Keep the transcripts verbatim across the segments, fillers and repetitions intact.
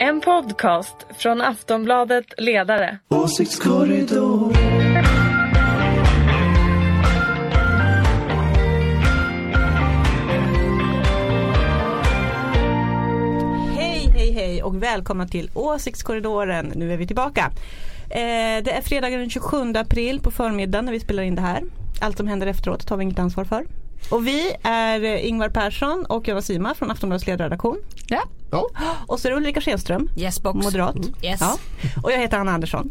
En podcast från Aftonbladet Ledare. Åsiktskorridor. Hej, hej, hej och välkomna till Åsiktskorridoren. Nu är vi tillbaka. Eh, det är fredagen den tjugosjunde april på förmiddagen när vi spelar in det här. Allt som händer efteråt tar vi inget ansvar för. Och vi är Ingvar Persson och Jonas Sima från Aftonbladets ledarredaktion. Ja. Ja. Och så är det Ulrika Schenström, yes, box. moderat. Mm. Yes. Ja. Och jag heter Anna Andersson.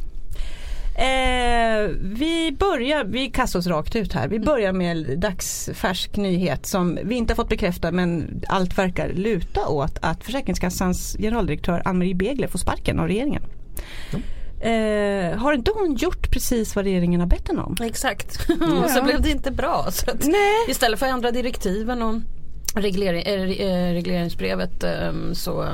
Eh, vi börjar, vi kastar oss rakt ut här. Vi börjar med dagsfärsk nyhet som vi inte har fått bekräfta, men allt verkar luta åt att Försäkringskassans generaldirektör Ann-Marie Begler får sparken av regeringen. Ja. Eh, har inte hon gjort precis vad regeringen har bett henne om? Exakt. Och så blev det inte bra. Så att istället för att ändra direktiven och reglering, äh, regleringsbrevet äh, så,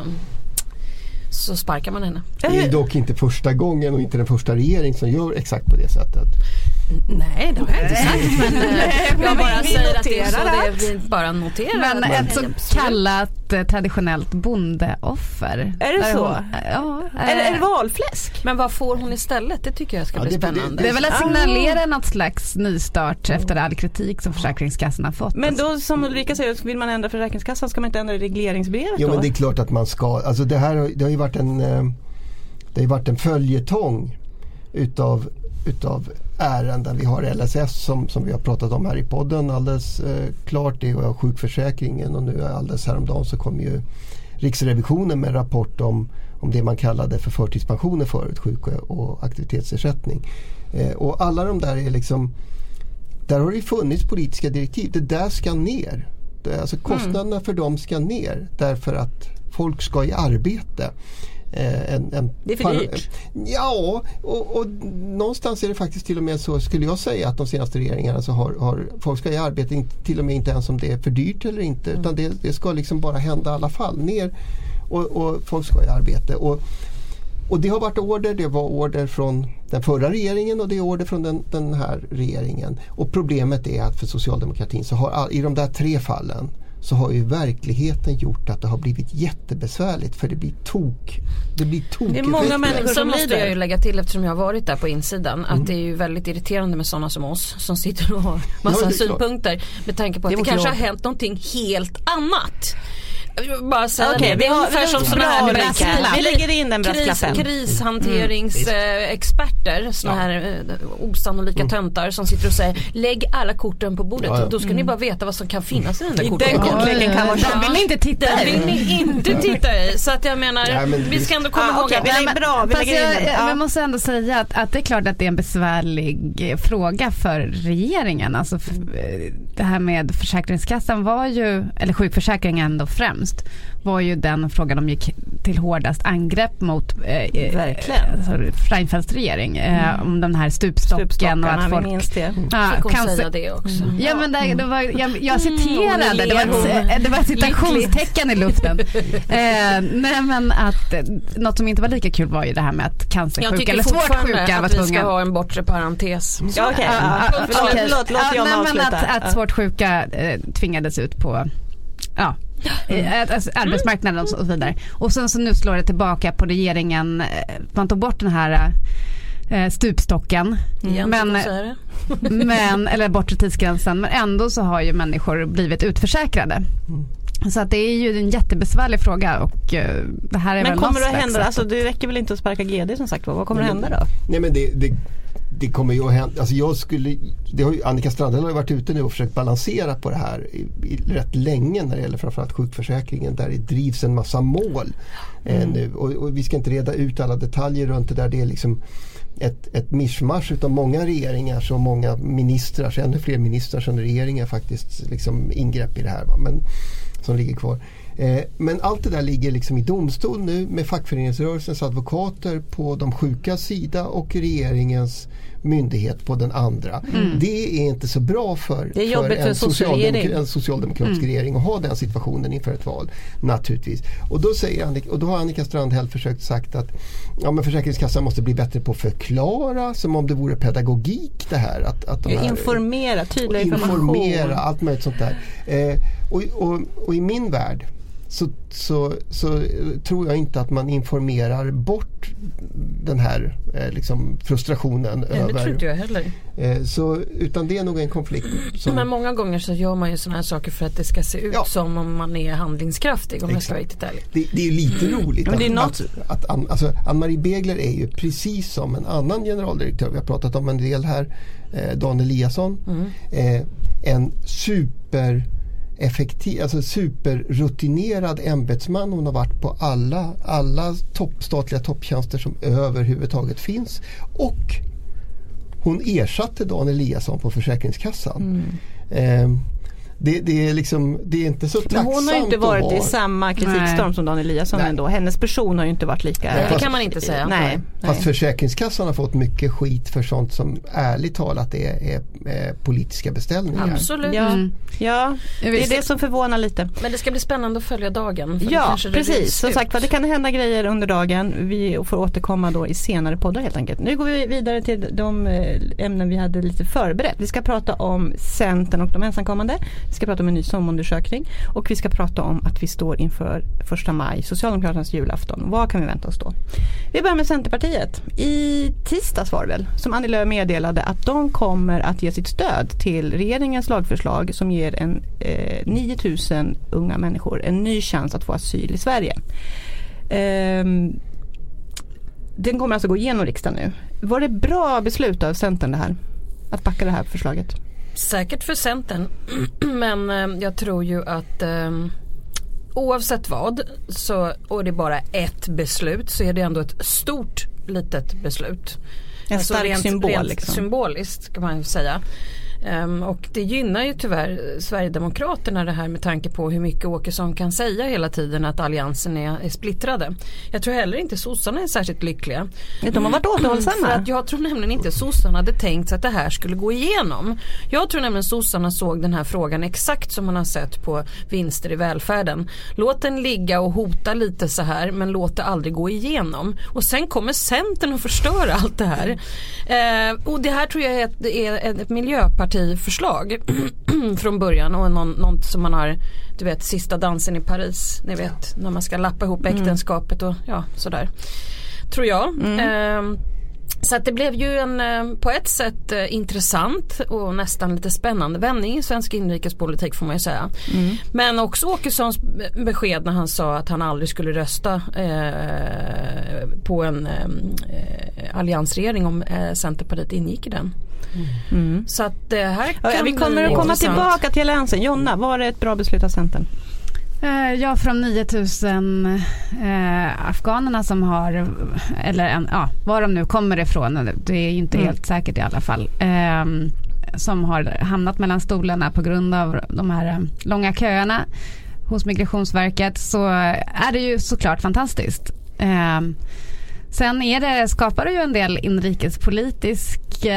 så sparkar man henne. Det är dock inte första gången och inte den första regering som gör exakt på det sättet. Nej, det har jag inte sagt. Men Nej, jag bara vi säger att det är så att... det vi bara noterar. Men ett så kallat eh, traditionellt bondeoffer. Är det så? Hon, ja, är, det, är det valfläsk? Men vad får hon istället? Det tycker jag ska ja, bli det, spännande. Det, det är väl att signalera ah. något slags nystart efter all kritik som Försäkringskassan har fått. Men då, som Ulrika säger, vill man ändra Försäkringskassan, ska man inte ändra regleringsbrevet jo, då? Men det är klart att man ska. Alltså det här det har ju varit en det har ju varit en följetong utav utav ärenden. Vi har L S S som, som vi har pratat om här i podden alldeles eh, klart. Det är sjukförsäkringen och nu alldeles häromdagen så kom ju Riksrevisionen med en rapport om, om det man kallade för förtidspensioner förut, sjuk- och aktivitetsersättning. Eh, och alla de där är liksom, där har det funnits politiska direktiv. Det där ska ner. Det, alltså kostnaderna mm. för dem ska ner därför att folk ska i arbete. En, en det är för dyrt. Ja, och, och någonstans är det faktiskt till och med så, skulle jag säga, att de senaste regeringarna så har, har folk ska i arbete inte, till och med inte ens om det är för dyrt eller inte, mm. utan det, det ska liksom bara hända i alla fall ner och, och folk ska i arbete. Och, och det har varit order, det var order från den förra regeringen och det är order från den, den här regeringen. Och problemet är att för socialdemokratin så har i de där tre fallen så har ju verkligheten gjort att det har blivit jättebesvärligt för det blir tok. Det blir tok. Det är många människor som så måste lider. Jag ju lägga till, eftersom jag har varit där på insidan, mm. att det är ju väldigt irriterande med sådana som oss som sitter och har massa ja, synpunkter klart. Med tanke på att det, det kanske klart. har hänt någonting helt annat. Bara säga okay, det. Det är ungefär som såna här brasklapp. Vi lägger in den brasklappen. Kris, krishanteringsexperter, mm. såna här eh, osannolika mm. töntar som sitter och säger lägg alla korten på bordet. Ja, ja. Och då ska mm. ni bara veta vad som kan finnas i den där korten. Den kortleken kan vara den vill ni inte titta den i. vill ni inte titta i. Så att jag menar, ja, men vi ska ändå komma ah, ihåg okay, att vi lägger bra. Vi lägger jag, in den. Ja. jag måste ändå säga att, att det är klart att det är en besvärlig fråga för regeringen. Alltså för, det här med Försäkringskassan var ju, eller sjukförsäkringen då främst, var ju den frågan de gick till hårdast angrepp mot eh, verkligen alltså, Reinfeldts regering eh, mm. om den här stupstocken och att folk minns det. Ja, fick hon kan säga det också. Mm. Ja, men det, det var, jag, jag citerade mm, det, var ett, det var ett citationstecken i luften. eh, nej, men att något som inte var lika kul var ju det här med att cancersjuka eller svårt sjuka var tvungna. Jag tycker fortfarande att vi ska ha en bortre parentes. Ja, okej. Låt John avsluta. Att, att svårt sjuka eh, tvingades ut på ja Mm. Alltså, arbetsmarknaden och så vidare. Och sen så nu slår det tillbaka på regeringen. Man tog bort den här eh, stupstocken. Mm. Men, men, eller bortre tidsgränsen. Men ändå så har ju människor blivit utförsäkrade. Mm. Så att det är ju en jättebesvärlig fråga och uh, det här är men väl kommer det att hända? Alltså, det räcker väl inte att sparka G D som sagt. Vad kommer nej, att hända då? Nej, men det... det Det kommer ju att hända, alltså jag skulle, det har ju, Annika Strandhäll har ju varit ute nu och försökt balansera på det här i, i rätt länge när det gäller framförallt sjukförsäkringen där det drivs en massa mål mm. eh, nu och, och vi ska inte reda ut alla detaljer runt det där, det är liksom ett, ett mischmasch utav många regeringar så många ministrar, så ännu fler ministrar som regeringar faktiskt liksom ingrepp i det här va? Men, som ligger kvar. Eh, men allt det där ligger liksom i domstol nu med fackföreningsrörelsens advokater på de sjukas sida och regeringens myndighet på den andra. Mm. Det är inte så bra för, det är för, en, för socialdemok- en socialdemokratisk mm. regering att ha den situationen inför ett val, naturligtvis. Och då, säger Annika, och då har Annika Strandhäll försökt sagt att ja, men Försäkringskassan måste bli bättre på att förklara, som om det vore pedagogik det här. Att, att de här informera, tydliga information. Informera, allt möjligt sånt där. Eh, och, och, och i min värld så, så, så tror jag inte att man informerar bort den här eh, liksom frustrationen. Nej, över, det tror inte jag heller. Eh, så, utan det är nog en konflikt. Som, men många gånger så gör man ju såna här saker för att det ska se ut ja. som om man är handlingskraftig, om jag ska vara riktigt ärlig. Det, det är ju lite roligt mm. att, det är något... att, att, att alltså, Ann-Marie Begler är ju precis som en annan generaldirektör, vi har pratat om en del här, eh, Dan Eliasson, mm. eh, en super effektiv, alltså superrutinerad ämbetsman. Hon har varit på alla, alla topp, statliga topptjänster som överhuvudtaget finns, och hon ersatte Dan Eliasson på Försäkringskassan. Mm. Eh, Det, det, är liksom, det är inte så tacksamt. Men hon har ju inte varit vara... i samma kritikstorm som Dan Eliasson ändå. Hennes person har ju inte varit lika... Nej, det kan man inte säga. Nej, Fast nej. Försäkringskassan har fått mycket skit för sånt som ärligt talat är, är, är politiska beställningar. Absolut. Ja, mm. ja, det är det som förvånar lite. Men det ska bli spännande att följa dagen. Ja, precis. Som sagt, det kan hända grejer under dagen. Vi får återkomma då i senare poddar helt enkelt. Nu går vi vidare till de ämnen vi hade lite förberett. Vi ska prata om Centern och de ensamkommande. Vi ska prata om en ny sommarundersökning och vi ska prata om att vi står inför första maj, Socialdemokraternas julafton. Vad kan vi vänta oss då? Vi börjar med Centerpartiet. I tisdags var det väl som Annie Lööf meddelade att de kommer att ge sitt stöd till regeringens lagförslag som ger en eh, nio tusen unga människor en ny chans att få asyl i Sverige. Ehm, den kommer alltså gå igenom riksdagen nu. Var det bra beslut av Centern det här? Att backa det här förslaget? Säkert för Centern, men eh, jag tror ju att eh, oavsett vad, så, och det är bara ett beslut, så är det ändå ett stort litet beslut. En alltså stark rent, symbol. Rent liksom. Symboliskt kan man ju säga. Um, och det gynnar ju tyvärr Sverigedemokraterna det här med tanke på hur mycket Åkesson kan säga hela tiden att alliansen är, är splittrade. Jag tror heller inte sossarna är särskilt lyckliga. De har varit återhållsamma. För att jag tror nämligen inte sossarna hade tänkt sig att det här skulle gå igenom. Jag tror nämligen sossarna såg den här frågan exakt som man har sett på vinster i välfärden. Låt den ligga och hota lite så här, men låt det aldrig gå igenom. Och sen kommer Centern att förstöra allt det här. Uh, och det här tror jag är ett, är ett miljöparti förslag från början och någon, något som man har, du vet, sista dansen i Paris, ni vet, när man ska lappa ihop äktenskapet och ja, sådär, tror jag. Mm. Eh, så att det blev ju en på ett sätt eh, intressant och nästan lite spännande vändning i svensk inrikespolitik, får man ju säga. Mm. Men också Åkessons besked när han sa att han aldrig skulle rösta eh, på en eh, alliansregering om eh, Centerpartiet ingick i den. Mm. Så att det här kan ja, vi kommer att komma intressant. Tillbaka till alliansen. Jonna, var det ett bra beslut av Centern? Ja, från nio tusen eh, afghanerna som har, eller en, ja, var de nu kommer ifrån, det är inte mm. helt säkert i alla fall, eh, som har hamnat mellan stolarna på grund av de här långa köerna hos Migrationsverket, så är det ju såklart fantastiskt. Eh, Sen är det, skapar det ju en del inrikespolitiska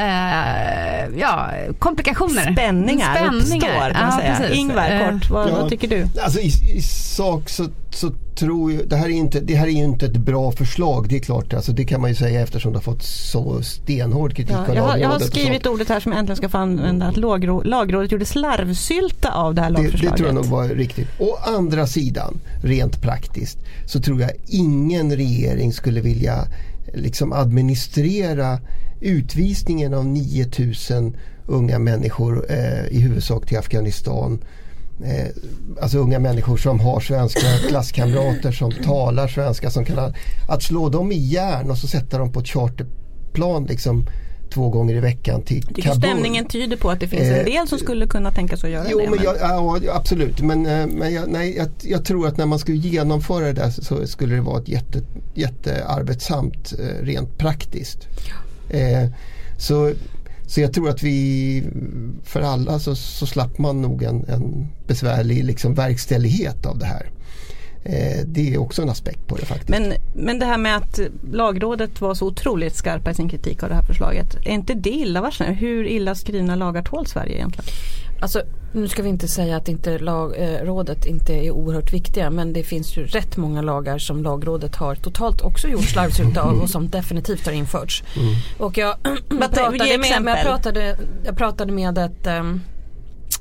ja, komplikationer. Spänningar, Spänningar. uppstår kan man ja, säga. Ingvar, kort, vad, ja, vad tycker du? Alltså i, i sak så, så tror jag, det här är inte, det här är ju inte ett bra förslag, det är klart, alltså det kan man ju säga eftersom det har fått så stenhård kritik. Ja, jag, har, jag har skrivit ordet här som äntligen ska få använda, att lagrådet, lagrådet gjorde slarvsylta av det här lagförslaget. Det, det tror jag nog var riktigt. Å andra sidan, rent praktiskt, så tror jag ingen regering skulle vilja liksom administrera utvisningen av nio tusen unga människor eh, i huvudsak till Afghanistan. Eh, alltså unga människor som har svenska klasskamrater som talar svenska, som kan, att slå dem i järn och så sätta dem på ett charterplan liksom två gånger i veckan till Kabul. Stämningen tyder på att det finns en del som skulle kunna tänka sig att göra jo, det. Men jag, ja, absolut, men, men jag, nej, jag, jag tror att när man skulle genomföra det där så skulle det vara ett jätte, jättearbetsamt rent praktiskt. Eh, så, så jag tror att vi för alla så, så slapp man nog en, en besvärlig liksom verkställighet av det här. Det är också en aspekt på det faktiskt. Men, men det här med att lagrådet var så otroligt skarpa i sin kritik av det här förslaget, är inte det illavarslande? Hur illa skrivna lagar tål Sverige egentligen? Alltså, nu ska vi inte säga att inte lag, eh, rådet inte är oerhört viktiga, men det finns ju rätt många lagar som lagrådet har totalt också gjort slarvsylta av och som definitivt har införts. Mm. Och jag, jag, pratade med, jag, pratade, jag pratade med ett um,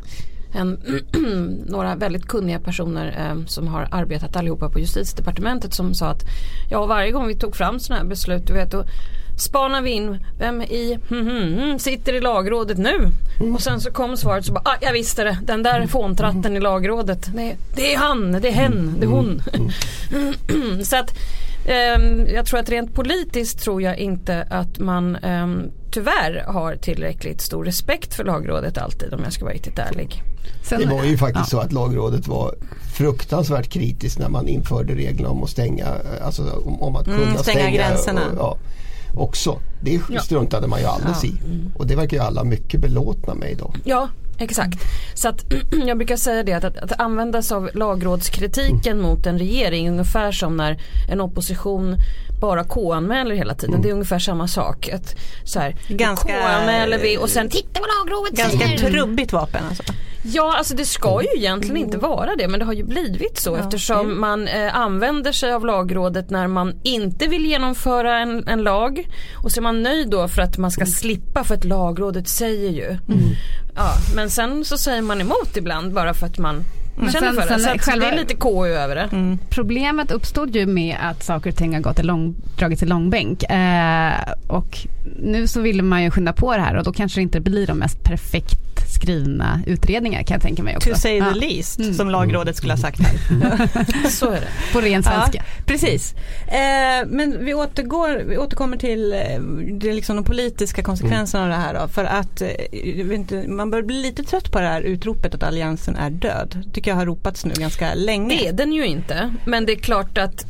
en, några väldigt kunniga personer eh, som har arbetat allihopa på Justitiedepartementet som sa att ja, varje gång vi tog fram sådana här beslut, du vet, då spanar vi in vem i mm, mm, mm, sitter i lagrådet nu mm. och sen så kom svaret så bara, ah, jag visste det, den där fåntratten i lagrådet, det, det är han, det är hen, det är hon. Mm. Så att Um, jag tror att rent politiskt tror jag inte att man um, tyvärr har tillräckligt stor respekt för lagrådet alltid, om jag ska vara riktigt ärlig. Sen, det var ju faktiskt ja. så att lagrådet var fruktansvärt kritiskt när man införde reglerna om att stänga, alltså om, om att kunna mm, stänga, stänga gränserna. Och, ja, också. Det struntade man ju alldeles ja. i. Och det verkar ju alla mycket belåtna med idag. Ja, exakt. Så att jag brukar säga det att, att, att användas av lagrådskritiken mm. mot en regering ungefär som när en opposition bara K-anmäler hela tiden. Mm. Det är ungefär samma sak. Att, så här, ganska K-anmäler vi och sen titta vad lagrådet ganska säger. Ganska trubbigt vapen alltså. Ja, alltså det ska ju egentligen inte vara det, men det har ju blivit så ja. eftersom man eh, använder sig av lagrådet när man inte vill genomföra en, en lag och så är man nöjd då för att man ska slippa för att lagrådet säger ju. Mm. Ja, men sen så säger man emot ibland bara för att man Men sen, för det. Sen, så själva, det är lite K U över det. Mm. Problemet uppstod ju med att saker och ting har gått i lång, dragits i långbänk. Eh, och nu så vill man ju skynda på det här och då kanske det inte blir de mest perfekt skrivna utredningar, kan jag tänka mig också. To say the ja. least, mm. som lagrådet skulle ha sagt här. Så är det. På ren svenska. Ja, precis. Eh, men vi, återgår, vi återkommer till eh, det liksom de politiska konsekvenserna mm. av det här. Då, för att eh, inte, man börjar bli lite trött på det här utropet att alliansen är död. Tycker jag har ropats nu ganska länge. Det är den ju inte. Men det är klart att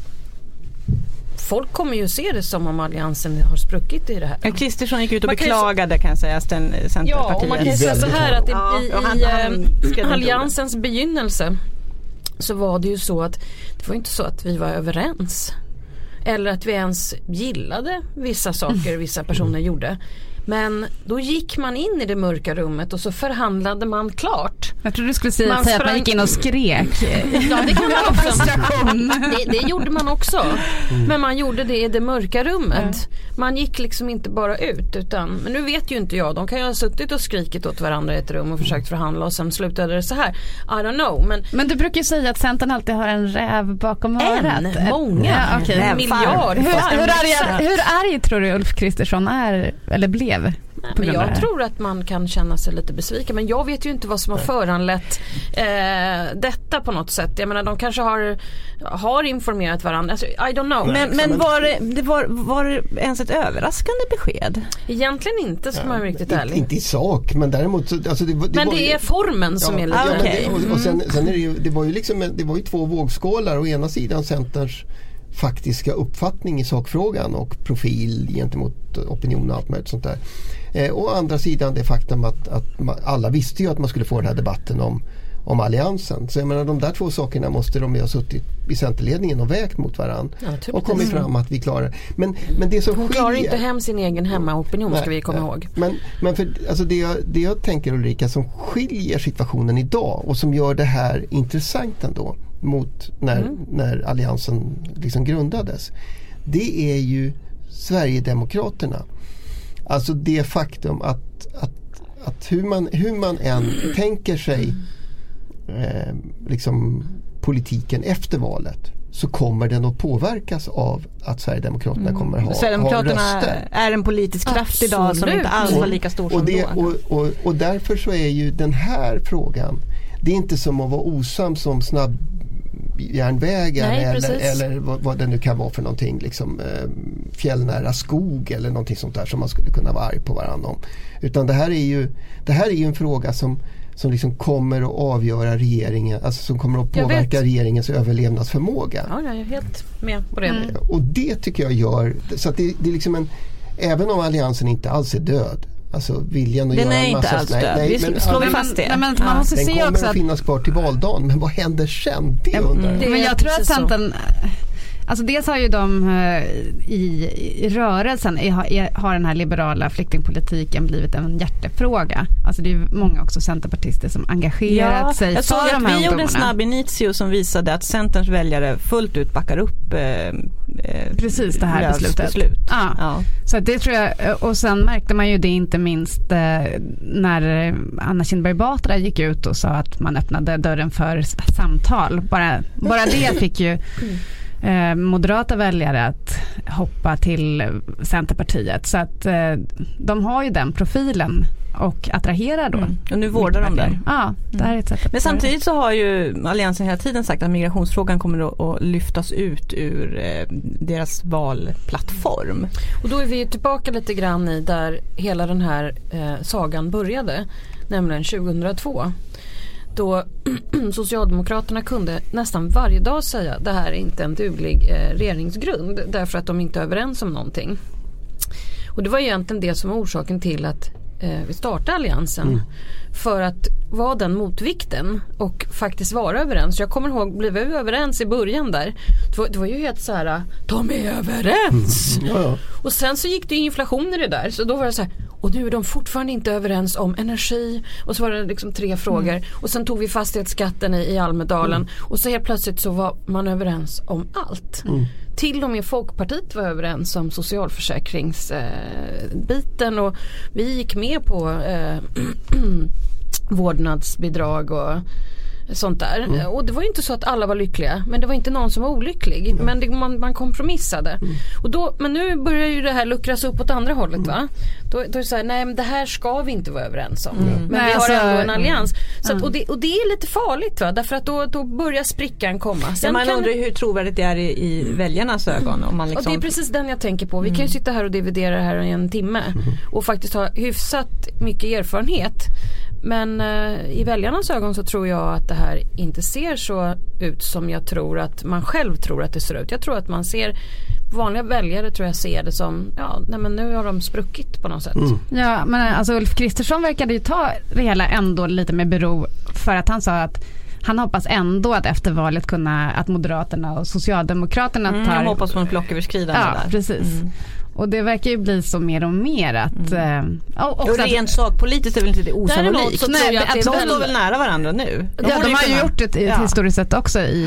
folk kommer ju se det som om alliansen har spruckit i det här. Ja, Kristersson gick ut och man beklagade kan jag säga Centerpartiet. Ja, och man kan säga så här att i, ja, i, han, i han alliansens begynnelse så var det ju så att det var inte så att vi var överens. Eller att vi ens gillade vissa saker vissa personer gjorde. Men då gick man in i det mörka rummet och så förhandlade man klart. Jag tror du skulle säga, man säga att man gick in och skrek. Ja, det kan man också. det, det gjorde man också. Mm. Men man gjorde det i det mörka rummet. Mm. Man gick liksom inte bara ut. Utan, men nu vet ju inte jag. De kan ju ha suttit och skrikit åt varandra i ett rum och försökt förhandla och sen slutade det så här. I don't know. Men, men du brukar ju säga att Centern alltid har en räv bakom örat. En, många. Ja, okay. En miljard. Hur, hur, arg, hur arg tror du Ulf Kristersson är eller blev? Nej, men jag tror att man kan känna sig lite besviken, men jag vet ju inte vad som har föranlett eh, detta på något sätt. Jag menar, de kanske har, har informerat varandra. Alltså, I don't know. Men, men var, det, det var, var det ens ett överraskande besked? Egentligen inte, som ja, man är riktigt ärlig. Inte i sak, men däremot alltså det, det men var det ju, är formen som ja, är lite ja, okay. det, och, och sen, sen är det ju, det var ju liksom det var ju två vågskålar. Å ena sidan Centerns faktiska uppfattning i sakfrågan och profil gentemot opinion och allt möjligt sånt där. Eh, å andra sidan det faktum att, att man, alla visste ju att man skulle få den här debatten om, om alliansen. Så jag menar, de där två sakerna måste de ju ha suttit i Centerledningen och vägt mot varandra ja, och kommit fram att vi klarar. Men, men det som Hon skiljer, klarar inte hem sin egen hemmaopinion, ska vi komma nej, ihåg. Men, men för, alltså det, jag, det jag tänker, Ulrika, som skiljer situationen idag och som gör det här intressant ändå mot när, mm. när alliansen liksom grundades, det är ju Sverigedemokraterna. Alltså det faktum att, att, att hur, man, hur man än tänker sig eh, liksom politiken efter valet, så kommer den att påverkas av att Sverigedemokraterna mm. kommer ha, Sverigedemokraterna ha röster. Är en politisk kraft Absolut. Idag som inte alls var lika stor och, som och det, då. Och, och, och därför så är ju den här frågan, det är inte som att vara osams som snabb järnvägar Nej, eller, eller vad, vad det nu kan vara för någonting, liksom eh, fjällnära skog eller någonting sånt där som man skulle kunna vara arg på varandra om. Utan det här är ju, det här är ju en fråga som, som liksom kommer att avgöra regeringen, alltså som kommer att påverka regeringens överlevnadsförmåga. Ja, jag är helt med på det. Mm. Och det tycker jag gör, så att det, det är liksom en, även om alliansen inte alls är död, alltså viljan att den göra är en massa... inte alls död. Nej, vi men, slår vi men, fast det. Men, men, man måste den se kommer också att att finnas kvar till valdagen, men vad händer sen? Det undrar jag. Men jag tror att Centern... Alltså dels har ju de eh, i, i rörelsen i, i, har den här liberala flyktingpolitiken blivit en hjärtefråga. Alltså det är ju många också centerpartister som engagerat ja, sig jag såg för de här att vi gjorde en ungdomarna. snabb initio som visade att Centerns väljare fullt ut backar upp eh, eh, precis det här Löfs beslutet. beslut. Ja. Ja. Så det tror jag, och sen märkte man ju det inte minst eh, när Anna Kinberg Batra gick ut och sa att man öppnade dörren för samtal. Bara, bara det fick ju eh, moderata väljare att hoppa till Centerpartiet. Så att eh, de har ju den profilen och attraherar då. Mm. Och nu vårdar de den. Ja, det här är ett sätt att Men samtidigt så har ju Alliansen hela tiden sagt att migrationsfrågan kommer att, att lyftas ut ur eh, deras valplattform. Och då är vi tillbaka lite grann i där hela den här eh, sagan började, nämligen tjugohundratvå. Då Socialdemokraterna kunde nästan varje dag säga det här är inte en duglig eh, regeringsgrund därför att de inte är överens om någonting. Och det var egentligen det som var orsaken till att eh, vi startade Alliansen. Mm. För att vara den motvikten och faktiskt vara överens. Jag kommer ihåg, blev vi överens i början där? Det var, det var ju helt så här, de är överens! Mm. Ja, ja. Och sen så gick det inflation i det där. Så då var det så här, och nu är de fortfarande inte överens om energi. Och så var det liksom tre frågor. Mm. Och sen tog vi fastighetsskatten i, i Almedalen. Mm. Och så helt plötsligt så var man överens om allt. Mm. Till och med Folkpartiet var överens om socialförsäkringsbiten. Eh, och vi gick med på eh, vårdnadsbidrag och sånt där. Mm. Och det var ju inte så att alla var lyckliga, men det var inte någon som var olycklig. Mm. Men det, man, man kompromissade. Mm. Och då, men nu börjar ju det här luckras upp åt andra hållet, va? Då, då är det så här, nej men det här ska vi inte vara överens om. Mm. Men nej, vi har alltså, ändå en allians. Så att, och, det, och det är lite farligt, va? Därför att då, då börjar sprickan komma. Sen ja, man kan, undrar hur trovärdigt det är i, i väljarnas ögon. Om man liksom... Och det är precis den jag tänker på. Vi kan ju sitta här och dividera det här i en timme. Mm. Och faktiskt ha hyfsat mycket erfarenhet. Men eh, i väljarnas ögon så tror jag att det här inte ser så ut som jag tror att man själv tror att det ser ut. Jag tror att man ser, vanliga väljare tror jag ser det som, ja, nej men nu har de spruckit på något sätt. Mm. Ja, men alltså Ulf Kristersson verkade ju ta det hela ändå lite med bero för att han sa att han hoppas ändå att efter valet kunna, att Moderaterna och Socialdemokraterna tar... Mm, han hoppas på en blocköverskridande ja, där. Precis. Mm. Och det verkar ju bli så mer och mer att... Mm. Äh, och, och rent sakpolitiskt är väl inte det osannolikt. Så nej, jag att de står väl nära varandra nu. De, ja, de har ju gjort det ja. historiskt sett också i...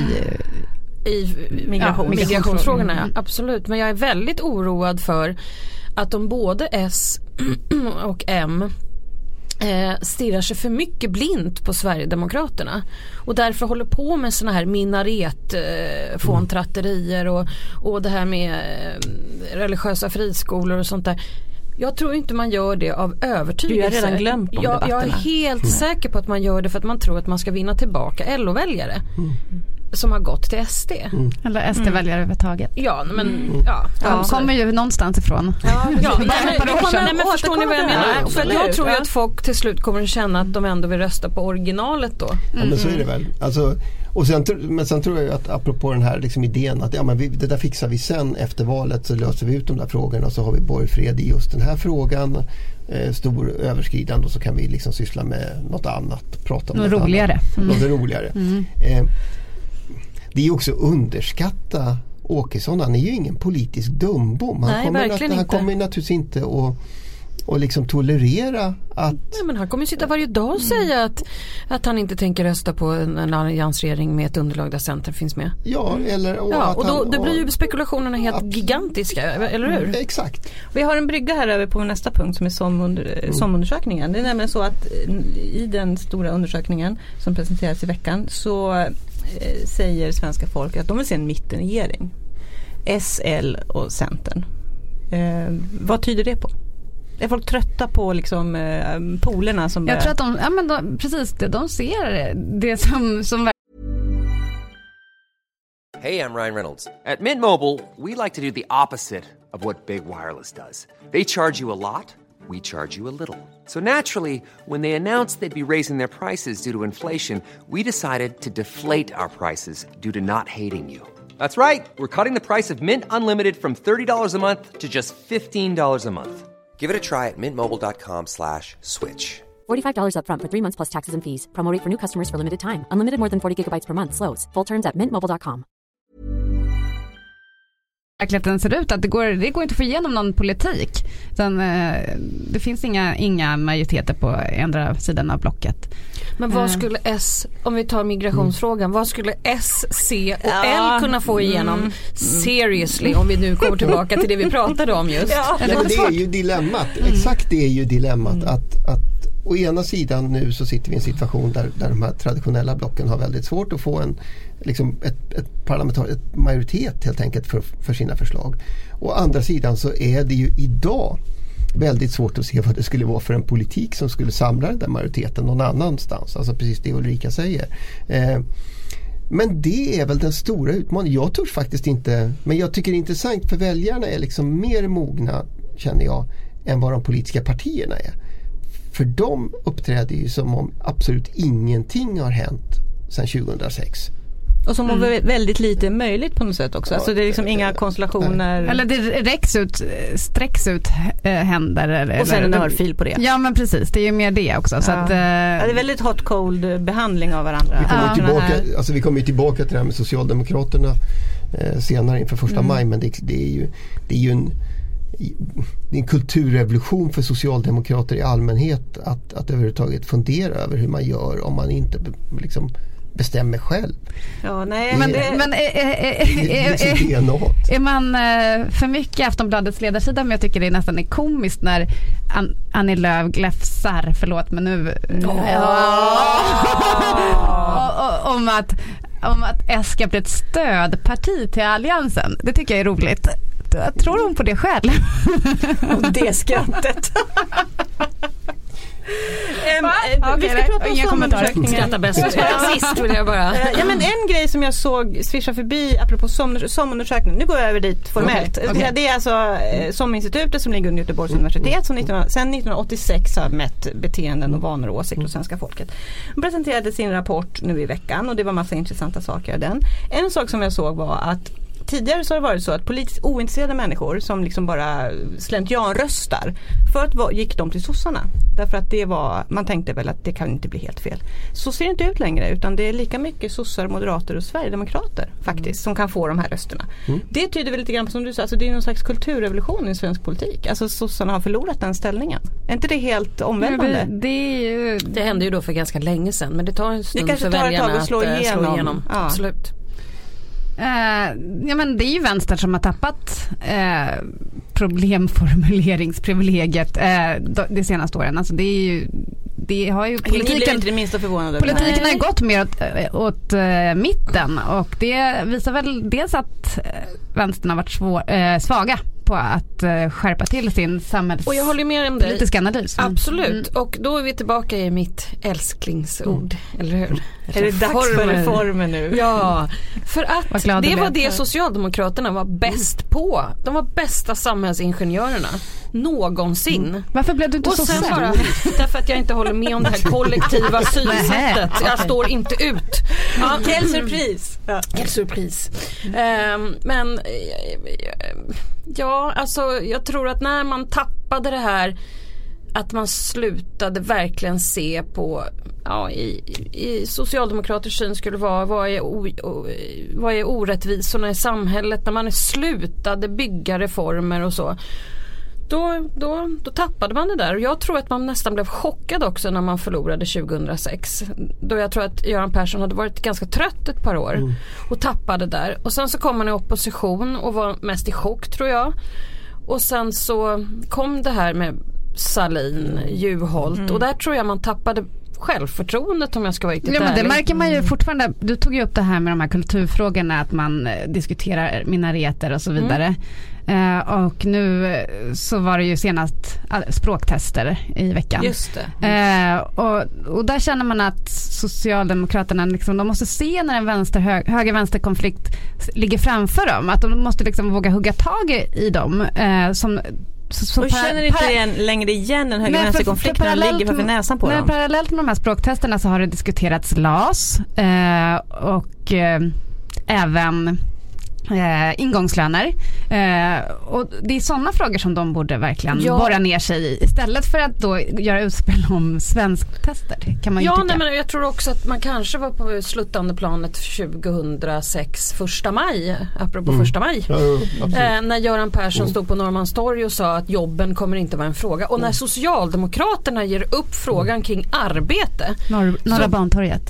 I migration, ja, migrationsfrågorna, mm. ja, absolut. Men jag är väldigt oroad för att de både S och M eh, stirrar sig för mycket blint på Sverigedemokraterna och därför håller på med såna här minaret eh, fåntratterier och, och det här med eh, religiösa friskolor och sånt där. Jag tror inte man gör det av övertygelse. Du har redan glömt de jag, jag är helt mm. säker på att man gör det för att man tror att man ska vinna tillbaka L O-väljare. Mm. Som har gått till S D. Mm. Eller S D-väljare mm. överhuvudtaget. Ja, men mm. ja. De ja, kommer ju någonstans ifrån. Ja, ja men, men, men, nej, men förstår ni vad jag menar? Ja, för jag tror ju att folk till slut kommer att känna att de ändå vill rösta på originalet då. Mm. Ja, men så är det väl. Alltså, och sen, men sen tror jag att apropå den här liksom idén att ja, men vi, det där fixar vi sen efter valet så löser vi ut de där frågorna och så har vi borgfred i just den här frågan. Eh, stor överskridande och så kan vi liksom syssla med något annat. Prata om något, något roligare. Annat, mm. något roligare. Mm. Eh, Det är också underskatta Åkesson. Han är ju ingen politisk dumbom. Han, Nej, kommer, att, han kommer naturligtvis inte att och liksom tolerera att... Nej, men han kommer sitta varje dag och säga mm. att, att han inte tänker rösta på en, en alliansregering med ett underlag där Centern finns med. Ja, eller... Och, ja, att och då han, det blir ju spekulationerna helt att, gigantiska, eller hur? Mm, exakt. Vi har en brygga här över på nästa punkt som är somunder, mm. somundersökningen. Det är nämligen så att i den stora undersökningen som presenteras i veckan så eh, säger svenska folk att de vill se en mittenregering. S, L och Centern. Eh, vad tyder det på? Är folk trötta på liksom eh, polerna som... Jag tror att de, ja men de, precis det, de ser det som... som... Hey, I'm Ryan Reynolds. At Mint Mobile, we like to do the opposite of what Big Wireless does. They charge you a lot, we charge you a little. So naturally, when they announced they'd be raising their prices due to inflation, we decided to deflate our prices due to not hating you. That's right. We're cutting the price of Mint Unlimited from thirty dollars a month to just fifteen dollars a month. Give it a try at mintmobile.com slash switch. forty-five dollars up front for three months plus taxes and fees. Promo rate for new customers for limited time. Unlimited more than forty gigabytes per month slows. Full terms at mint mobile dot com. verkligheten ser ut, att det går, det går inte att få igenom någon politik. Utan, eh, det finns inga, inga majoriteter på andra sidan av blocket. Men vad skulle S, om vi tar migrationsfrågan, vad skulle S, C och Ja. L kunna få igenom Mm. seriously, om vi nu kommer tillbaka till det vi pratade om just? Ja. Ja, men det är ju dilemmat. Exakt det är ju dilemmat. Mm. Att, att å ena sidan nu så sitter vi i en situation där, där de här traditionella blocken har väldigt svårt att få en liksom ett, ett parlamentar, ett majoritet helt enkelt för, för sina förslag. Å andra sidan så är det ju idag väldigt svårt att se vad det skulle vara för en politik som skulle samla den där majoriteten någon annanstans. Alltså precis det Ulrika säger. Eh, men det är väl den stora utmaningen. Jag tror faktiskt inte, men jag tycker det är intressant för väljarna är liksom mer mogna, känner jag, än vad de politiska partierna är. För de uppträder ju som om absolut ingenting har hänt sedan tjugohundrasex. Och som mm. väldigt lite möjligt på något sätt också. Alltså det är liksom inga konstellationer. Eller det räcks ut, sträcks ut händer. Eller, och sen en örfil på det. Ja, men precis. Det är ju mer det också. Ja. Så att, eh, ja, det är väldigt hot cold behandling av varandra. Vi kommer, ja. tillbaka, alltså vi kommer ju tillbaka till det här med Socialdemokraterna eh, senare inför första mm. maj. Men det, det är ju, det är ju en, det är en kulturrevolution för socialdemokrater i allmänhet att, att överhuvudtaget fundera över hur man gör om man inte liksom bestämmer själv. Ja, nej, men det, men är, är, är, det är, liksom är, D N A. är man för mycket Aftonbladets ledarsida, men jag tycker det är nästan är komiskt när An- Annie Lööf gläfsar, förlåt men nu oh. om att om att S ska bli ett stödparti till alliansen. Det tycker jag är roligt. Jag tror hon på det själv. Och det skrattet. Um, okay, vi ska prata om SOM-undersökningen. Skratta bäst. Sist vill jag bara. Ja, men en grej som jag såg svischa förbi apropå SOM-undersökningen. Nu går jag över dit formellt. Okay, okay. Det är alltså SOM-institutet som ligger under Göteborgs mm. universitet som nitton, sedan nittonhundraåttiosex har mätt beteenden och vanor och åsikter hos svenska folket. De presenterade sin rapport nu i veckan och det var massa intressanta saker i den. En sak som jag såg var att tidigare så har det varit så att politiskt ointresserade människor som liksom bara slentrianröstar, förut var, gick de till sossarna. Därför att det var, man tänkte väl att det kan inte bli helt fel. Så ser det inte ut längre, utan det är lika mycket sossar, moderater och sverigedemokrater faktiskt mm. som kan få de här rösterna. Mm. Det tyder väl lite grann på, som du sa, alltså det är någon slags kulturrevolution i svensk politik. Alltså sossarna har förlorat den ställningen. Är inte det helt omvälvande? Det, det, är ju... det hände ju då för ganska länge sedan, men det tar en stund för väljarna att slå igenom. Slå igenom. Ja. Absolut. Uh, ja, men det är ju vänster som har tappat uh, problemformuleringsprivilegiet uh, de, de senaste åren. Alltså det är ju, det har ju politiken, inte det minsta förvånande. politiken har gått mer åt, åt uh, mitten, och det visar väl dels att uh, vänstern har varit svår, uh, svaga på att uh, skärpa till sin samhälls- och jag håller med om dig. Politiska analys. Mm. Absolut. Mm. Och då är vi tillbaka i mitt älsklingsord, mm. eller hur? Är det dags för reformer nu? Ja, för att det var det Socialdemokraterna var bäst på. De var bästa samhällsingenjörerna någonsin. Mm. Varför blev du inte och så sen sen? bara, därför att jag inte håller med om det här kollektiva synsättet. Jag står inte ut. Ja, quelle surprise. Ja. Quelle surprise. Um, men uh, ja, alltså jag tror att när man tappade det här, att man slutade verkligen se på, ja, i, i socialdemokraters syn skulle vara vad är, o, o, vad är orättvisorna i samhället, när man slutade bygga reformer och så, då, då, då tappade man det där. Och jag tror att man nästan blev chockad också när man förlorade tjugohundrasex, då jag tror att Göran Persson hade varit ganska trött ett par år mm. och tappade där. Och sen så kom man i opposition och var mest i chock, tror jag. Och sen så kom det här med Sahlin, Juholt mm. och där tror jag man tappade självförtroendet, om jag ska vara riktigt ja, men det ärlig. märker man ju fortfarande. Du tog ju upp det här med de här kulturfrågorna, att man diskuterar minareter och så vidare. Mm. Uh, och nu så var det ju senast språktester i veckan. Just det. Mm. Uh, och, och där känner man att Socialdemokraterna liksom, de måste se när en vänster, hög, höger-vänster-konflikt ligger framför dem. Att de måste liksom våga hugga tag i dem. Uh, som Så, så och par- känner inte igen, längre igen den höga vänsterkonflikten när ligger för näsan på nej, dem? Parallellt med de här språktesterna så har det diskuterats L A S eh, och eh, även Eh, ingångslöner. Eh, och det är sådana frågor som de borde verkligen ja. borra ner sig i. Istället för att då göra utspel om svensktester. Kan man ju ja, tycka. Nej, men jag tror också att man kanske var på slutande planet tjugohundrasex första maj. Apropå Mm. första maj. Ja, ja, eh, när Göran Persson Mm. stod på Norrmalmstorg och sa att jobben kommer inte vara en fråga. Och när Socialdemokraterna ger upp frågan kring arbete. Norr, Norra så- Bantorget.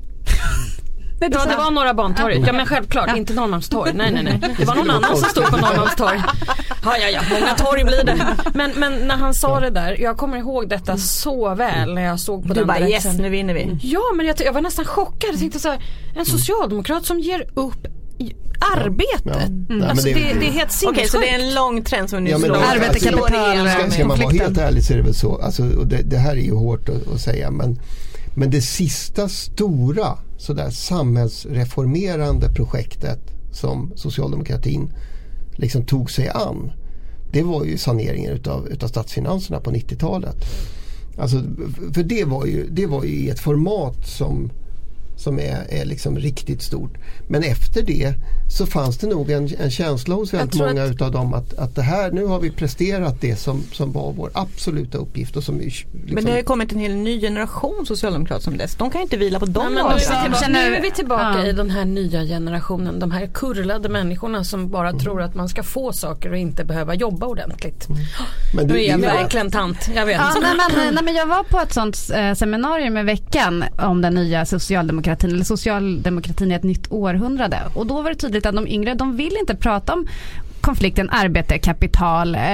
Ja, det var Norra Bantorget. Ja, men självklart, Ja. inte Norrmalmstorg. Nej, nej, nej. Det var någon annan som stod på Norrmalmstorg. Ja, ja, ja. Många torg blir det. Men, men när han sa det där, jag kommer ihåg detta så väl när jag såg på Du den bara direkten. yes, nu vinner vi. Ja, men jag, jag var nästan chockad. Jag tänkte så här, en socialdemokrat som ger upp i- arbetet. Ja. Mm. Nej, Alltså, men det, det- det är helt sinnessjukt. Okej, så det är en lång trend som nu Ja, men slår. det- Arbete, alltså, kapital, Ska, ska man vara konflikten. helt ärlig så är det väl så. Alltså, och det, det här är ju hårt att, att säga. Men, men det sista stora sådär, samhällsreformerande projektet som socialdemokratin liksom tog sig an. Det var ju saneringen utav, utav statsfinanserna på nittiotalet. Alltså, för det var ju, det var ju i ett format som som är, är liksom riktigt stort. Men efter det så fanns det nog en, en känsla hos väldigt tror många att- utav dem att, att det här, nu har vi presterat det som, som var vår absoluta uppgift och som vi, liksom, Men det har ju kommit en hel ny generation socialdemokrater som dess. De kan ju inte vila på de Nej, men nu, är också. vi tillbaka, Känner- nu är vi tillbaka Ja. i den här nya generationen. De här kurlade människorna som bara tror att man ska få saker och inte behöva jobba ordentligt. men Nu det, är jag det var- verkligen tant. Jag vet. Ja, nej, men, nej, men jag var på ett sånt eh, seminarium i veckan om den nya socialdemokratin, eller socialdemokratin i ett nytt århundrade. Och då var det tydligt att de yngre, de vill inte prata om konflikten arbete, kapital eh,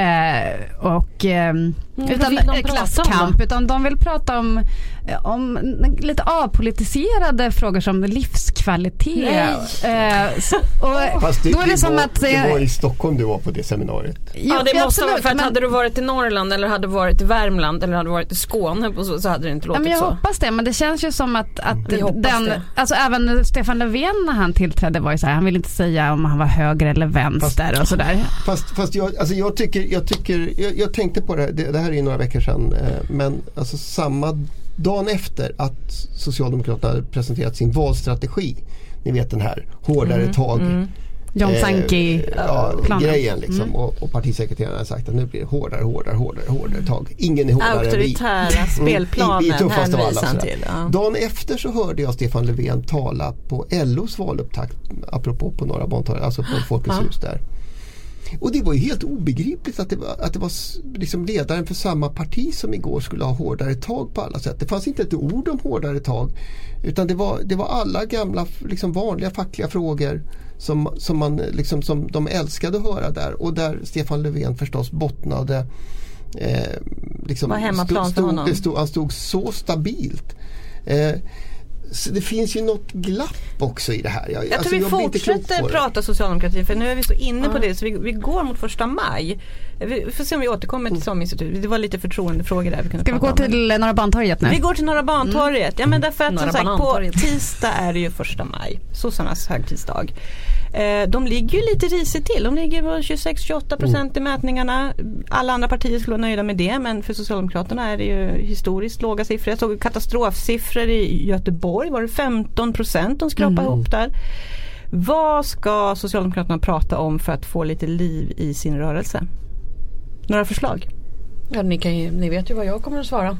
och eh, vad utan vill de prata klasskamp, utan de vill prata om, om lite avpolitiserade frågor som livskvalitet. Eh, så, och Fast det, då är det, det, som var, att det var i Stockholm du var på det seminariet. Ja, det måste vara för att men- hade du varit i Norrland eller hade du varit i Värmland eller hade du varit i Skåne och så, så hade det inte Ja, låtit men jag så. hoppas det, men det känns ju som att, att Vi hoppas den, det. alltså även Stefan Löfven när han tillträdde var ju så här, han ville inte säga om han var höger eller vänster Fast- och sådär. Fast, fast jag, alltså jag tycker, jag, tycker jag, jag tänkte på det, det, det här är ju några veckor sedan, eh, men alltså samma dagen efter att Socialdemokraterna hade presenterat sin valstrategi, ni vet den här hårdare tag John eh, Sankey ja, planen. grejen liksom, och, och partisekreteraren har sagt att nu blir det hårdare, hårdare, hårdare, hårdare tag. Ingen är hårdare än vi. Auktoritära spelplanen vi är tuffast av alla, hänvisar han sådär. till. Ja. Dagen efter så hörde jag Stefan Löfven tala på L O:s valupptakt, apropå på Norra Bantorget, alltså på Folkets hus där. Och det var ju helt obegripligt att det var, att det var s- liksom ledaren för samma parti som igår skulle ha hårdare tag på alla sätt. Det fanns inte ett ord om hårdare tag, utan det var, det var alla gamla liksom vanliga fackliga frågor som, som, man, liksom, som de älskade att höra där, och där Stefan Löfven förstås bottnade eh, liksom, Var hemmaplan för stod, honom. det stod, han stod så stabilt. Eh, så det finns ju något glapp också i det här. Jag, Jag alltså, tror vi jag blir inte klok fortsätter på det. prata socialdemokrati, för nu är vi så inne på det så vi, vi går mot första maj. Vi får se om vi återkommer till Saminstitutet. Det var lite förtroendefrågor där vi kunde Ska vi prata gå om. till Norra Bantorget nu? Vi går till Norra Bantorget. Ja, men därför att som Norra sagt, på Banantorget. tisdag är det ju första maj. Sossarnas högtidsdag. Eh, de ligger ju lite risigt till. De ligger på tjugosex till tjugoåtta procent i mätningarna. Alla andra partier skulle vara nöjda med det, men för Socialdemokraterna är det ju historiskt låga siffror. Jag såg katastrofsiffror i Göteborg. Var det femton procent de skrapade ihop där. Vad ska Socialdemokraterna prata om för att få lite liv i sin rörelse? Några förslag? Ja, ni, kan ju, ni vet ju vad jag kommer att svara.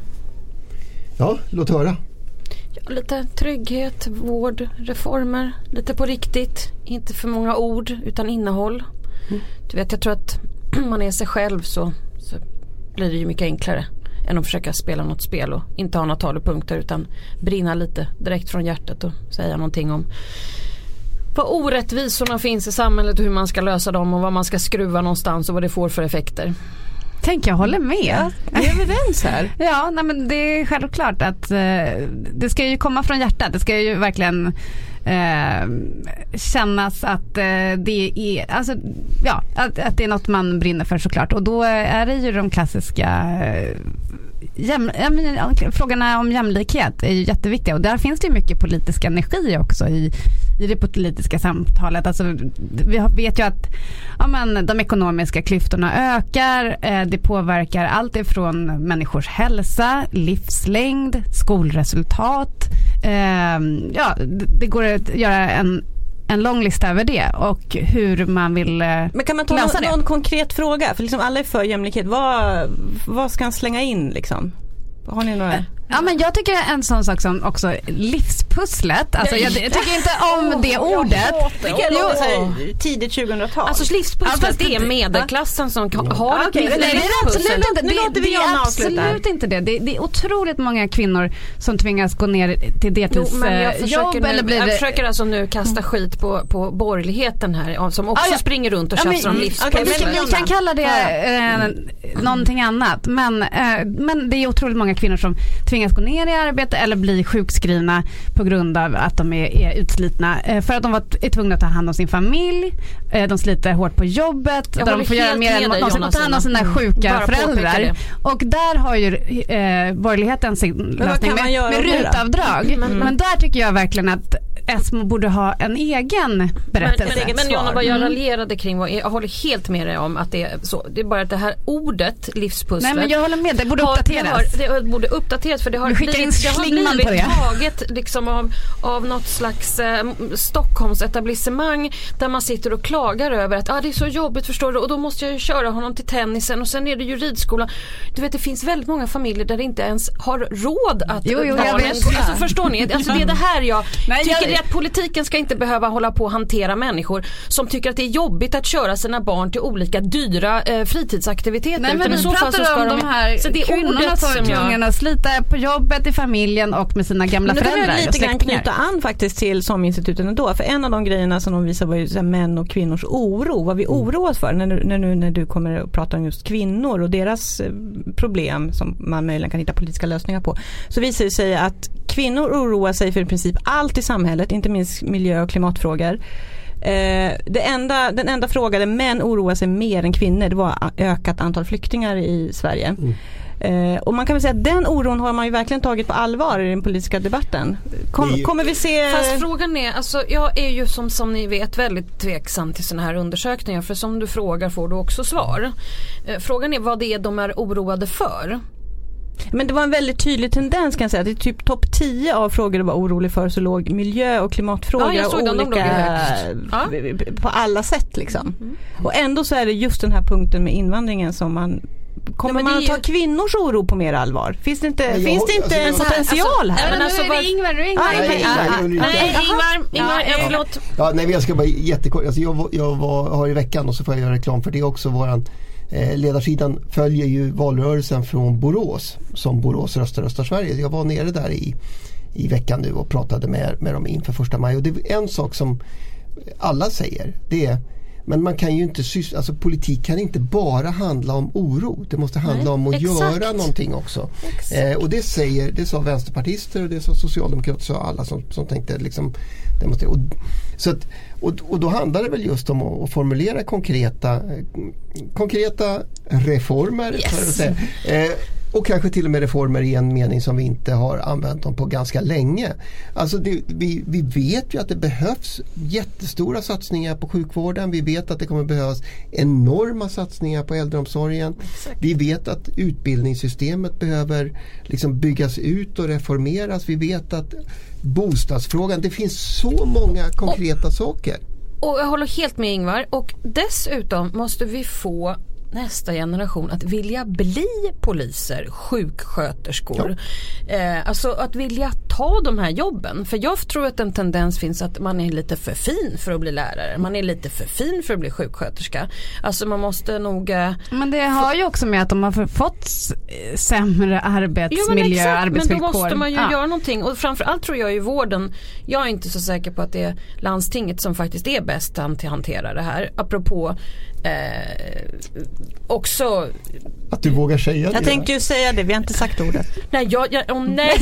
Ja, låt höra. Ja, lite trygghet, vård, reformer, lite på riktigt. Inte för många ord utan innehåll. Mm. Du vet, jag tror att man är sig själv så, så blir det ju mycket enklare än att försöka spela något spel och inte ha några talepunkter utan brinna lite direkt från hjärtat och säga någonting om vad orättvisorna finns i samhället och hur man ska lösa dem och vad man ska skruva någonstans och vad det får för effekter. Tänk, jag håller med. Vi är överens här. Ja, nej, men det är självklart att eh, det ska ju komma från hjärtat. Det ska ju verkligen eh, kännas att eh, det är alltså, ja, att, att det är något man brinner för, såklart. Och då är det ju de klassiska eh, jäm, ja, frågorna om jämlikhet är ju jätteviktiga, och där finns det ju mycket politisk energi också i, i det politiska samtalet. Alltså, vi vet ju att ja, men, de ekonomiska klyftorna ökar, eh, det påverkar allt ifrån människors hälsa, livslängd, skolresultat. Eh, ja, det, det går att göra en en lång lista över det och hur man vill eh, Men kan man ta lösa någon, det. någon konkret fråga? För liksom alla är för jämlikhet. Vad, vad ska han slänga in liksom? Har ni några? Ja, men jag tycker en sån sak som också livspusslet. Alltså jag, jag tycker inte om det ordet. Vilka låter så här, tidigt tjugohundratal? Alltså livspusslet, Ja, fast det är det- medelklassen som kan, har ett okej, liv- nej, Nej, det är livspussel. absolut inte. Nu Det, låter vi det Jonna är avsluta. absolut inte det. det. Det är otroligt många kvinnor som tvingas gå ner till Jo, men jag deltidsjobb. försöker, nu, eller blir jag det... försöker alltså nu kasta skit på, på borgerligheten här ja, som också Ah, ja. springer runt och Ja, men- tjafsar om okej, livspusslet. vi, vi kan kalla det eh, någonting annat. Men, eh, men det är otroligt många kvinnor som tvingas gå ner i arbete eller bli sjukskrivna på grund av att de är, är utslitna. Eh, för att de var, är tvungna att ta hand om sin familj. Eh, de sliter hårt på jobbet. Jag Där håller de får göra helt mer med än dig, någonsin. Jonna, Och ta hand om sina Mm. sjuka Bara påpeka föräldrar. det. Och där har ju eh, borgerligheten sin lösning kan man med, göra med åt det då? rutavdrag. Mm. Men, men där tycker jag verkligen att S M O borde ha en egen berättelse. Men, men Jonna, vad jag Mm. raljerade kring var, jag håller helt med dig om att det är så. Det är bara att det här ordet livspusslet. Nej, men jag håller med, det borde har- uppdateras. Det, har, det borde uppdateras för det har Vi skickar in blivit, det har Schlingmann blivit på det. taget liksom av, av något slags eh, Stockholms etablissemang där man sitter och klagar över att ah, det är så jobbigt förstår du och då måste jag ju köra honom till tennisen och sen är det ju ridskola. Du vet det finns väldigt många familjer där det inte ens har råd att Jo, jo, jag barnen vet. går- alltså, förstår ni? Alltså, det är det här jag Nej, tycker jag- det är att politiken ska inte behöva hålla på och hantera människor som tycker att det är jobbigt att köra sina barn till olika dyra eh, fritidsaktiviteter. Nej, men Utan i vi så fall så pratar ska om de här så det är kvinnorna ordet som är som jag... tvungna att slita på jobbet, i familjen och med sina gamla Nu kan föräldrar vi och lite grann släktingar. knyta an faktiskt till SOM-instituten ändå. För en av de grejerna som de visar var ju så här, män och kvinnors oro. Vad vi oroas för när du, när, du, när du kommer att prata om just kvinnor och deras eh, problem som man möjligen kan hitta politiska lösningar på. Så visar det sig att kvinnor oroar sig för i princip allt i samhället, inte minst miljö- och klimatfrågor. Eh, det enda, den enda fråga där män oroar sig mer än kvinnor det var ökat antal flyktingar i Sverige. Mm. Eh, och man kan väl säga att den oron har man ju verkligen tagit på allvar i den politiska debatten. Kom, Det är ju- kommer vi se... Fast frågan är, alltså jag är ju som, som ni vet väldigt tveksam till såna här undersökningar för som du frågar får du också svar. Eh, frågan är vad det är de är oroade för. Men det var en väldigt tydlig tendens kan jag säga. Det är typ topp tio av frågor du var orolig för så låg miljö- och klimatfrågor Ja, jag såg dem, de låg ju högst. Ja. på alla sätt liksom. Mm. Och ändå så är det just den här punkten med invandringen som man kommer ja, man att att ta ju... kvinnors oro på mer allvar? Finns det inte, jag, finns det inte alltså, en potential här? Men alltså, nu är det Ingvar, nu är Ingvar. Ah, Nej, Ingvar. nej, Ulrika. Nej, Ingvar, Ingvar, Ja, ja, förlåt. Ja, nej, jag ska bara jättekort. Alltså jag var, jag var, har i veckan och så får jag göra reklam för det också. Våran eh, ledarsidan följer ju valrörelsen från Borås som Borås röstar röstar Sverige. Jag var nere där i, i veckan nu och pratade med, med dem inför första maj. Och det är en sak som alla säger. Det är men man kan ju inte syssla, alltså politik kan inte bara handla om oro. Det måste handla Nej, om att exakt. göra någonting också. Eh, och det säger, det sa vänsterpartister och det sa socialdemokrater, så alla som, som tänkte liksom demonstrera. Och, så att, och, och då handlar det väl just om att, att formulera konkreta konkreta reformer. Yes. För att säga. Eh, och kanske till och med reformer i en mening som vi inte har använt dem på ganska länge. Alltså det, vi, vi vet ju att det behövs jättestora satsningar på sjukvården. Vi vet att det kommer behövas enorma satsningar på äldreomsorgen. Exakt. Vi vet att utbildningssystemet behöver liksom byggas ut och reformeras. Vi vet att bostadsfrågan, det finns så många konkreta och, saker. Och jag håller helt med Ingvar. Och dessutom måste vi få nästa generation att vilja bli poliser, sjuksköterskor. Ja. Eh, alltså att vilja ta de här jobben. För jag tror att en tendens finns att man är lite för fin för att bli lärare. Man är lite för fin för att bli sjuksköterska. Alltså man måste nog... Eh, men det har ju också med att de har fått sämre arbetsmiljö, jo, men arbetsvillkor. Men då måste man ju ja. göra någonting. Och framförallt tror jag i vården, jag är inte så säker på att det är landstinget som faktiskt är bäst att hantera det här. Apropå eh, också... Att du vågar säga det. Jag tänkte ju säga det, vi har inte sagt ordet. Nej, jag... jag oh, nej.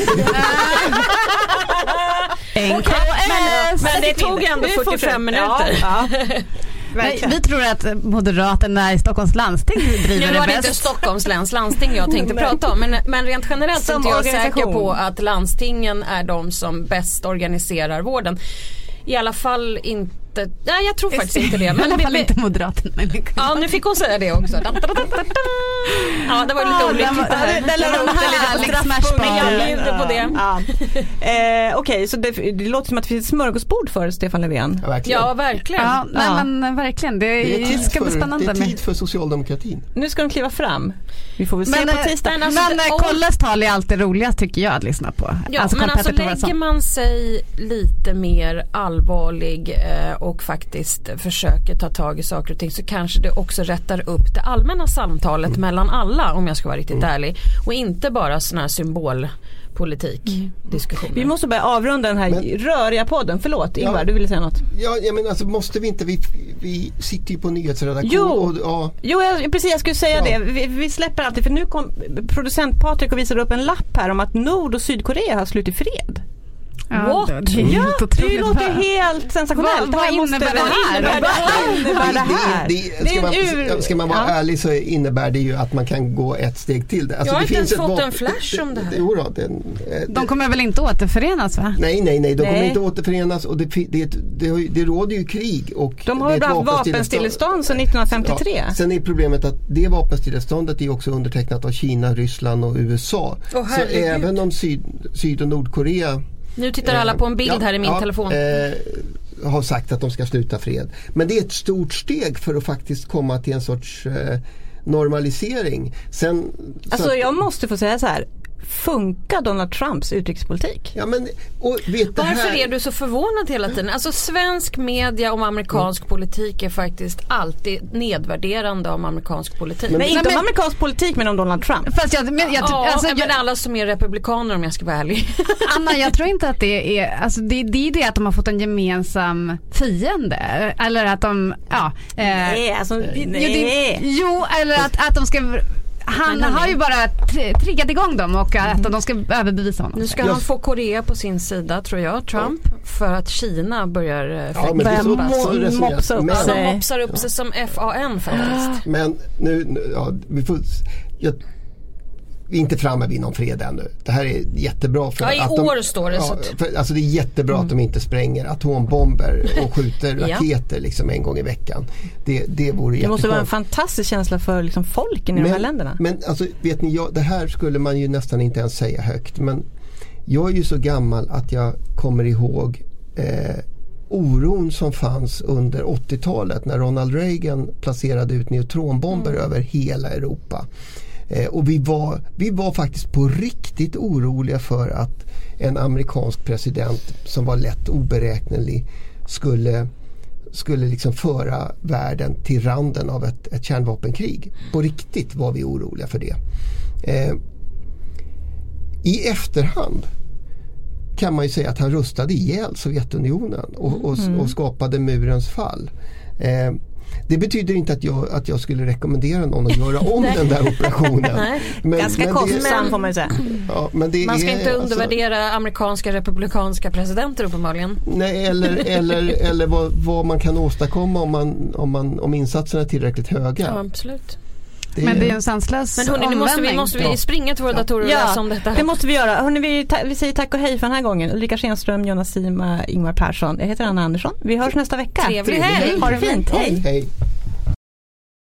okay, men, men det tog ändå fyrtiofem minuter. Ja, ja. Nej, vi tror att Moderaterna i Stockholms landsting driver nu var det det bäst. inte Stockholms läns landsting jag tänkte prata om. Men, men rent generellt är inte jag säker på att landstingen är de som bäst organiserar vården. I alla fall inte jätte... Nej, jag tror faktiskt inte det. Men Men I alla vi, fall vi, inte Moderaterna. ja, nu fick hon säga det också. Ja, det var lite olyckligt det här. Det lär upp det lite på straffpunkten. Jag bjuder på det. Ja. Eh, Okej, okay, så det, det låter som att det finns ett smörgåsbord för Stefan Löfven. Ja, verkligen. Ja, verkligen. Ja, nej, Ja. men verkligen. Det, Det är tid ska bli för, spännande. det är tid med. för socialdemokratin. Nu ska de kliva fram. Vi får väl se Men, på tisdag. men alltså, men det- eh, Kolles tal är alltid roligast tycker jag att lyssna på. Ja, alltså, men Karl alltså Petter lägger Thorwaldsson. man sig lite mer allvarlig eh, och faktiskt försöker ta tag i saker och ting så kanske det också rättar upp det allmänna samtalet mm. mellan alla, om jag ska vara riktigt mm. ärlig. Och inte bara sån här symbolpolitik mm. diskussioner. Vi måste börja avrunda den här Men- röriga podden. Förlåt, Ingvar, Ja. du ville säga något? Ja, jag menar, alltså måste vi inte, vi, vi sitter ju på nyhetsredaktion. Jo. Och, ja, Jo, jag, precis, jag skulle säga Ja. det. Vi, vi släpper alltid, för nu kom producent Patrik och visade upp en lapp här om att Nord- och Sydkorea har slutit fred. Ja, What? det- det är Ja, helt det otroligt. låter helt sensationellt. Vad- Det här vad måste- innebär det här? Vad innebär det här? Vad innebär det här? Det, det, ska, är man, en ur- ska man vara Ja. ärlig så innebär det ju att man kan gå ett steg till. Alltså, Jag har det inte finns ens ett fått vapen- en flash om det här. Jo då, den, eh, De kommer väl inte återförenas va? Nej, nej, nej, de kommer Nej. inte återförenas och det, det, det, det, har ju- det råder ju krig. Och De har det ju är ett haft vapenstillestånd sedan nittonhundrafemtiotre. Ja, sen är problemet att det vapenstilleståndet är också undertecknat av Kina, Ryssland och U S A. Åh, så herregud. även om Syd, Syd- och Nordkorea Nu tittar alla på en bild ja, här i min ja, telefon. Eh, har sagt att de ska sluta fred. Men det är ett stort steg för att faktiskt komma till en sorts eh, normalisering. Sen, så Alltså att- jag måste få säga så här. Funkar Donald Trumps utrikespolitik? Ja, men, och vet det Varför här, är du så förvånad hela tiden? Alltså svensk media om amerikansk mm. politik är faktiskt alltid nedvärderande om amerikansk politik. Men- Men inte Nej, men- om amerikansk politik, men om Donald Trump. Fast jag, men jag, ja, alltså, men jag, alla som är republikaner om jag ska vara ärlig. Anna, jag tror inte att det är, alltså det, det är det att de har fått en gemensam fiende. Eller att de, ja. Eh, Nej, alltså, Jo, nej. det, jo, eller att, att de ska, han Men hörni. har ju bara t- triggat igång dem och att de ska överbevisa honom. Nu ska Jag- han få Korea på sin sida tror jag, Trump, för att Kina börjar eh, Ja, men det är så, Börjar så mo- resoneras. mopsa upp Men- Ja, sig. de mopsar upp sig som F A N faktiskt. Men nu, nu ja, vi får, jag, vi är inte framme vid någon fred ännu. Det här är jättebra. För Ja, i att år de, står det, Ja, så att- för, alltså det är jättebra att de inte spränger atombomber och skjuter Ja. raketer liksom en gång i veckan. Det, det vore Det måste vara en jättekonstigt. fantastisk känsla för liksom folken i de här länderna. Men alltså, vet ni, jag, det här skulle man ju nästan inte ens säga högt. Men jag är ju så gammal att jag kommer ihåg eh, oron som fanns under åttiotalet när Ronald Reagan placerade ut neutronbomber Mm. över hela Europa. Eh, och vi var, vi var faktiskt på riktigt oroliga för att en amerikansk president som var lätt oberäknelig skulle, skulle liksom föra världen till randen av ett, ett kärnvapenkrig. På riktigt var vi oroliga för det. Eh, I efterhand kan man ju säga att han rustade ihjäl Sovjetunionen och, och, och skapade murens fall. Eh, det betyder inte att jag, att jag skulle rekommendera någon att göra om den där operationen. Men, Ganska men kostsam det, får man ju säga. ja, men det Man ska är, inte alltså, undervärdera amerikanska republikanska presidenter uppenbarligen. nej, eller eller, eller vad, vad man kan åstadkomma om, man, om, man, om insatserna är tillräckligt höga. Ja, absolut. Det, Men det är ju en sanslös Men hörni, nu måste vi, omvändning. måste vi Ja. springa till våra datorer och läsa om detta. det måste vi göra. Hörrni, vi, ta- vi säger tack och hej för den här gången. Ulrika Schenström, Jonas Sima, Ingvar Persson. Jag heter Anna Andersson. Vi hörs nästa vecka. Trevlig helg. Ha det fint. ja, Hej. hej.